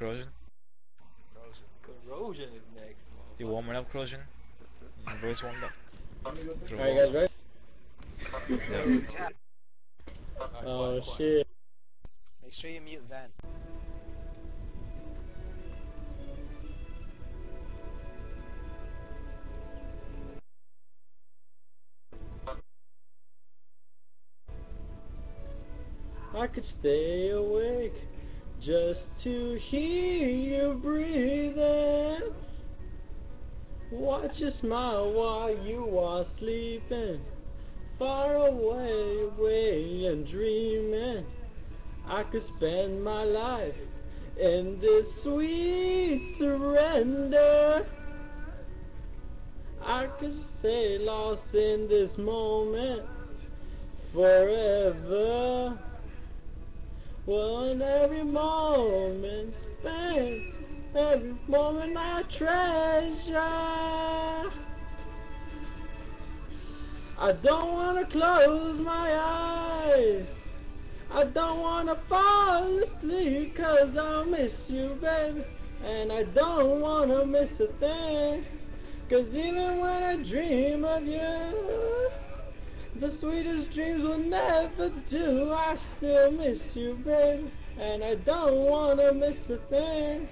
Corrosion? Corrosion is next. You warming up, Corrosion? My voice warmed up. Alright guys, ready? Oh shit. Make sure you mute vent. I could stay awake just to hear you breathing. Watch you smile while you are sleeping. Far away, away and dreaming. I could spend my life in this sweet surrender. I could stay lost in this moment forever. Well, in every moment spent, every moment I treasure. I don't wanna close my eyes. I don't wanna fall asleep, 'cause I'll miss you, baby. And I don't wanna miss a thing, 'cause even when I dream of you, the sweetest dreams will never do. I still miss you, baby, and I don't wanna miss a thing.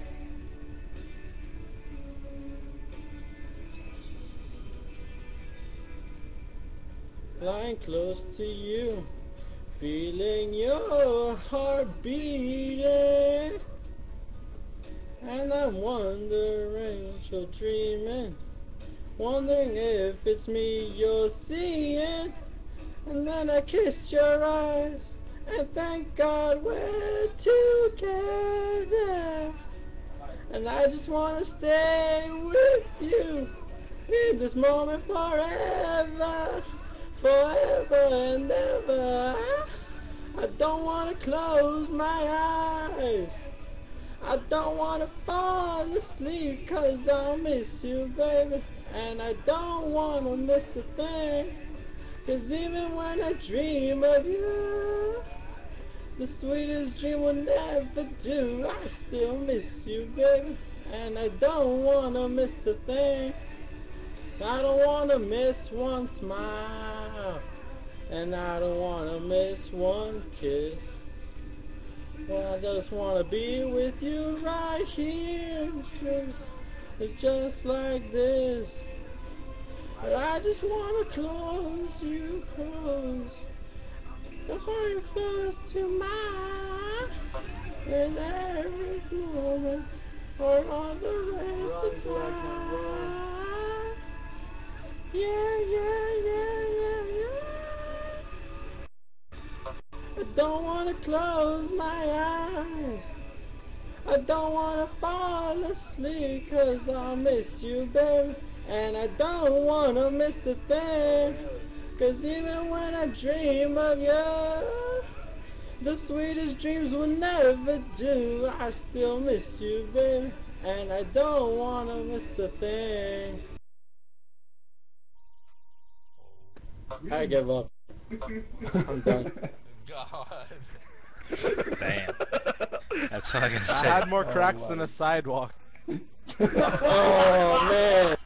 Lying close to you, feeling your heart beating, and I'm wondering, you're dreaming, wondering if it's me you're seeing. And then I kiss your eyes, and thank God we're together. And I just wanna stay with you in this moment forever, forever and ever. I don't wanna close my eyes. I don't wanna fall asleep, 'cause I'll miss you, baby. And I don't wanna miss a thing, 'cause even when I dream of you, the sweetest dream will never do. I still miss you, baby, and I don't wanna miss a thing. I don't wanna miss one smile, and I don't wanna miss one kiss. Well, I just wanna be with you right here. It's just like this. But I just wanna close you close. The heart close to mine. In every moment, or on the rest of time. Yeah, yeah, yeah, yeah, yeah. I don't wanna close my eyes. I don't wanna fall asleep, 'cause I'll miss you, baby. And I don't wanna miss a thing, 'cause even when I dream of you, the sweetest dreams will never do. I still miss you, baby, and I don't wanna miss a thing. I give up. I'm done. God. Damn. That's all I gotta I say. had more cracks than a sidewalk. Oh man.